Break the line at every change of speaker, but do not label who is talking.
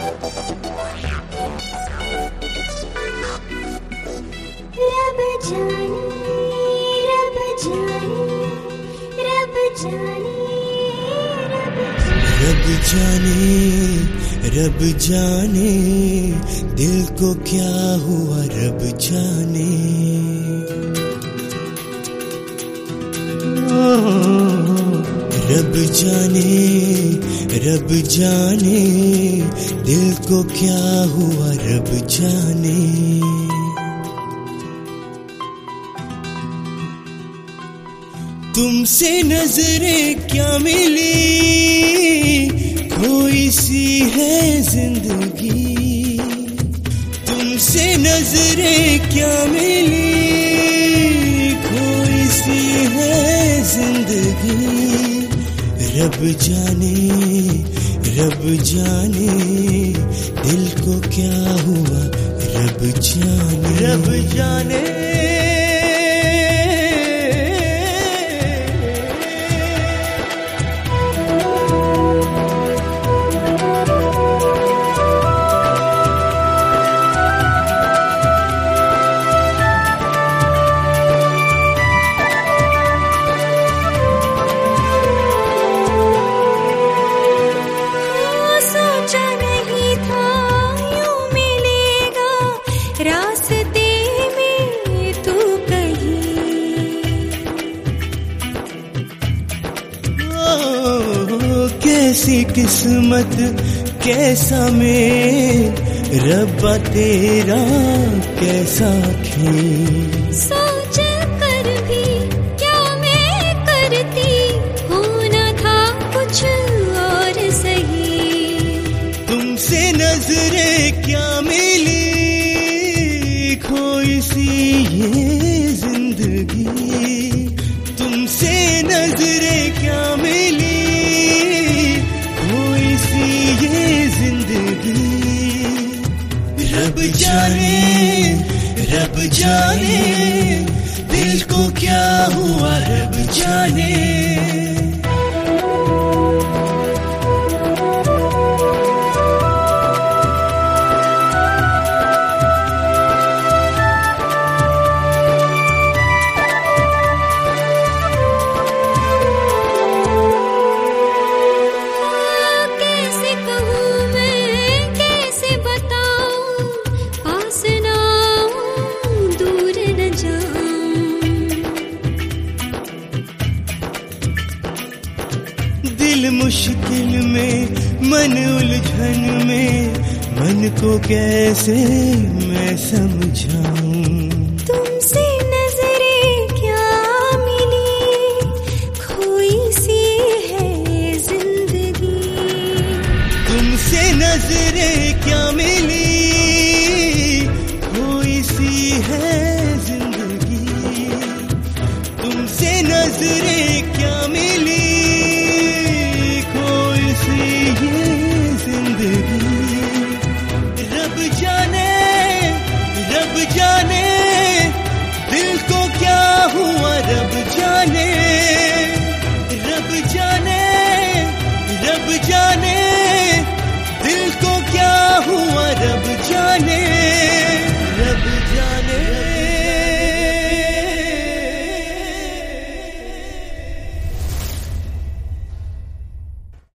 रब जाने दिल को क्या हुआ, रब जाने। रब जाने दिल को क्या हुआ, रब जाने। तुमसे नजरें क्या मिली, कोई सी है जिंदगी। तुमसे नजरें क्या मिली, कोई सी है जिंदगी। रब जाने दिल को क्या हुआ, रब जाने। कैसी किस्मत कैसा मेल, रब्बा तेरा कैसा खेल।
सोच कर भी क्या मैं करती, होना था कुछ और सही।
तुमसे नजरें क्या मिली, खोई सी ये जिंदगी। तुमसे नजरें क्या मिली, ये जिंदगी। रब जाने दिल को क्या हुआ, रब जाने। दिल मुश्किल में, मन उलझन में, मन को कैसे मैं समझाऊं।
तुमसे नजरें क्या मिली, खोई सी है जिंदगी।
तुमसे नजरें क्या मिली,